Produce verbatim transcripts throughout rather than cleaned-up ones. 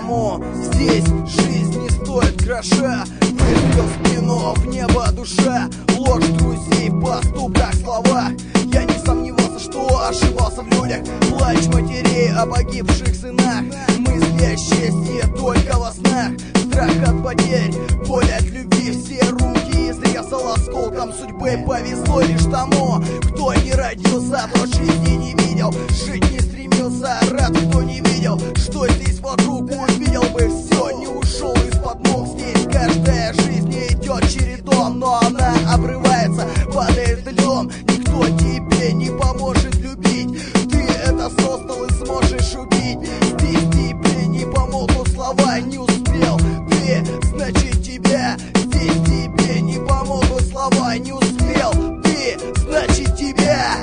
тому. Здесь жизнь не стоит гроша. Выстрел в спину, в небо душа. Ложь друзей в поступках, словах. Я не сомневался, что ошибался в людях. Плач матерей о погибших сынах. Мысли о счастье только во снах. Страх от потерь, боль от любви. Все руки изрезал осколком судьбы. Повезло лишь тому, кто не родился, тот жизни не видел, жить не стремился. Рад, кто не видел, что здесь вокруг. Увидел бы все, не ушел из-под ног. Здесь каждая жизнь идет чередом, но она обрывается, падает льдом. Никто тебе не поможет любить. Ты это создал и сможешь убить. Здесь тебе не помогут слова, не успел ты, значит тебя. Здесь тебе не помогут слова, не успел ты, значит тебя.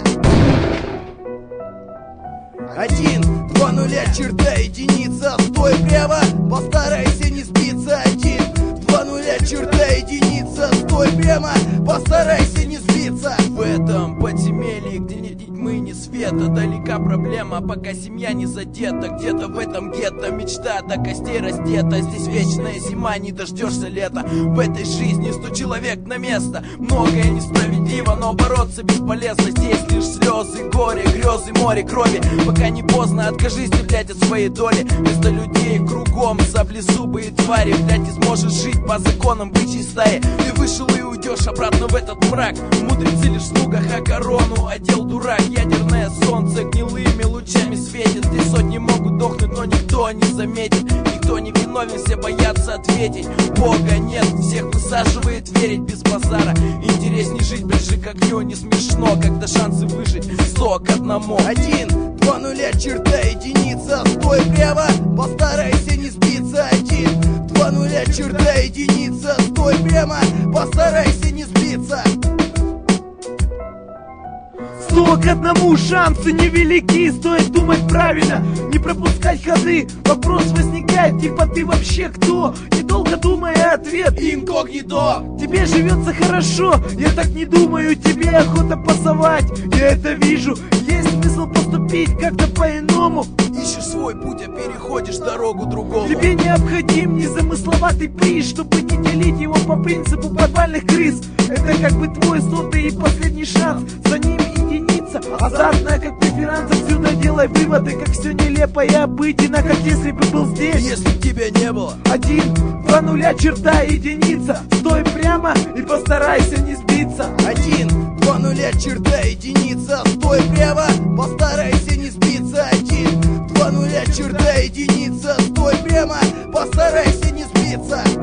Один, два нуля, черта, единица. Стой прямо, постарайся не сбиться. Один, два нуля, черта, единица. Стой прямо, постарайся не сбиться. В этом подземелье, где ни тьмы, ни света, далека проблема, пока семья не задета. Где-то в этом гетто мечта до костей раздета. Здесь вечная зима, не дождешься лета. В этой жизни сто человек на место. Многое несправедливо, но бороться бесполезно. Здесь лишь слезы, горе, грезы, море крови. Пока не поздно, откажись ты, блядь, от своей доли. Вместо людей кругом саблезубые твари. Блядь, не сможешь жить по законам бычьей стаи. Ты вышел и уйдешь обратно в этот мрак. Мудрецы лишь в слугах, а корону одел дурак. Ядерное солнце гнилыми лучами светит. Три сотни могут дохнуть, но никто не заметит. Никто не виновен, все боятся ответить. Бога нет, всех высаживает верить без базара. Интересней жить ближе к огню, не смешно, когда шансы выжить сто к одному. Один, два нуля, черта, единица. Стой прямо, постарайся не сбиться. Один, два нуля, черта, единица. Стой прямо, постарайся не сбиться. Сто к одному, шансы невелики. Стоит думать правильно, не пропускать ходы. Вопрос возникает, типа ты вообще кто? Недолго думая, ответ инкогнито. Тебе живется хорошо, я так не думаю. Тебе охота пасовать, я это вижу. Есть смысл поступить как-то по-иному. Ищешь свой путь, а переходишь дорогу другому. Тебе необходим незамысловатый приз, чтобы не делить его по принципу подвальных крыс. Это как бы твой сотый и последний шанс. За ним единица, азартная как преферанс. Отсюда делай выводы, как все нелепо и обыденно, как если бы был здесь, если б тебя не было. Один, два нуля, черта, единица. Стой прямо и постарайся не сбиться. Один, два нуля, черта, единица. Стой прямо, постарайся не сбиться. Один, два нуля, черта, единица. Стой прямо, постарайся не сбиться.